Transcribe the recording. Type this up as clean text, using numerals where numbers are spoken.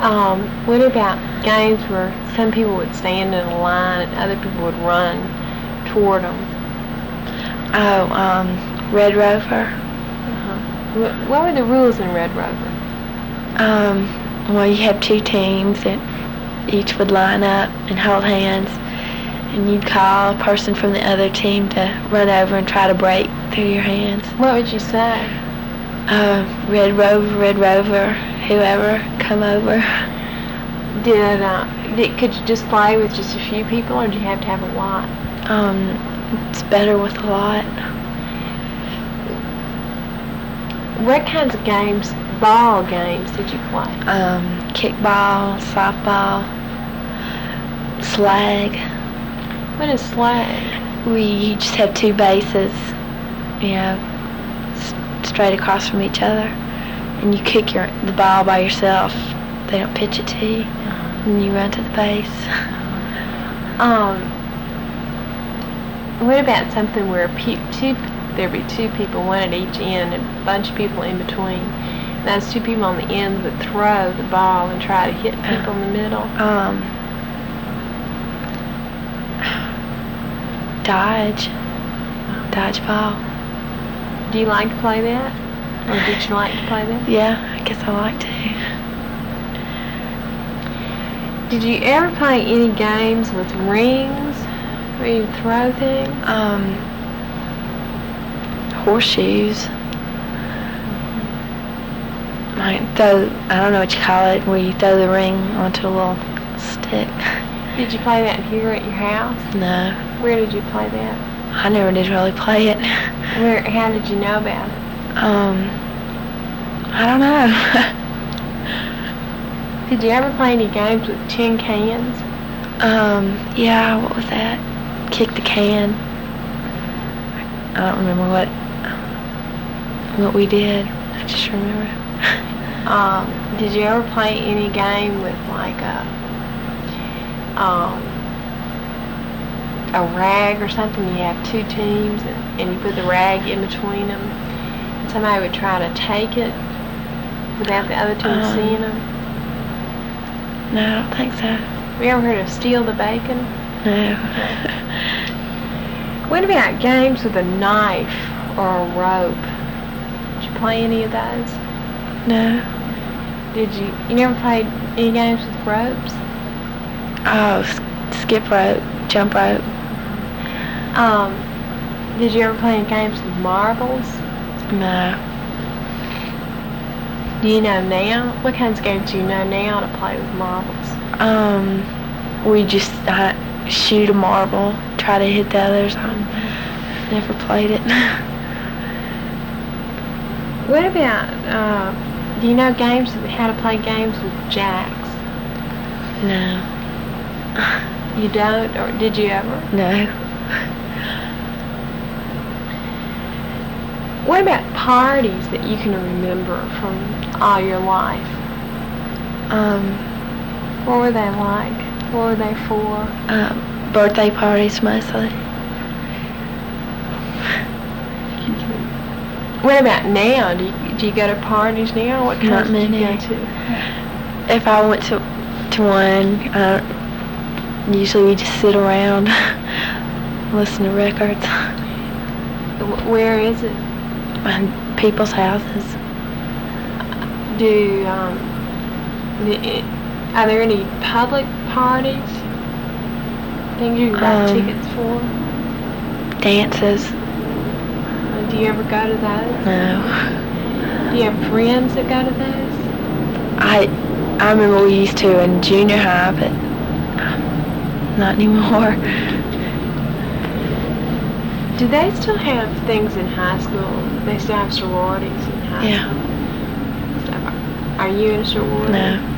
What about games where some people would stand in a line and other people would run toward them? Red Rover. What were the rules in Red Rover? Well, you have two teams that each would line up and hold hands, and you'd call a person from the other team to run over and try to break through your hands. What would you say? Red Rover, whoever, come over. Could you just play with just a few people, or do you have to have a lot? It's better with a lot. What kinds of games, ball games, did you play? Kickball, softball, slag. What is slag? We just have two bases, straight across from each other, and you kick the ball by yourself. They don't pitch it to you, and you run to the base. What about something where there'd be two people, one at each end, and a bunch of people in between? And those two people on the end would throw the ball and try to hit people in the middle. Dodgeball. Do you like to play that? Or did you like to play that? Yeah, I guess I like to. Did you ever play any games with rings where you throw things? Horseshoes. I don't know what you call it, where you throw the ring onto a little stick. Did you play that here at your house? No. Where did you play that? I never did really play it. How did you know about it? I don't know. Did you ever play any games with tin cans? Yeah, what was that? Kick the can. I don't remember what we did. I just remember. Did you ever play any game with like a rag or something? You have two teams and you put the rag in between them, and somebody would try to take it without the other team seeing them? No, I don't think so. Have you ever heard of steal the bacon? No. What about games with a knife or a rope? Did you play any of those? No. You never played any games with ropes? Oh, skip rope, jump rope. Did you ever play any games with marbles? No. Do you know now? What kinds of games do you know now to play with marbles? We just shoot a marble, try to hit the others. I've never played it. What about, do you know how to play games with jacks? No. You don't, or did you ever? No. What about parties that you can remember from all your life? What were they like? What were they for? Birthday parties mostly. What about now? Do you go to parties now? What kinds do you go to? If I went to one, usually we just sit around, listen to records. Where is it? People's houses. Are there any public parties? Things you can buy tickets for? Dances. Do you ever go to those? No. Do you have friends that go to those? I remember we used to in junior high, but not anymore. Do they still have things in high school? They still have sororities in high school? Yeah. So, are you in a sorority? No.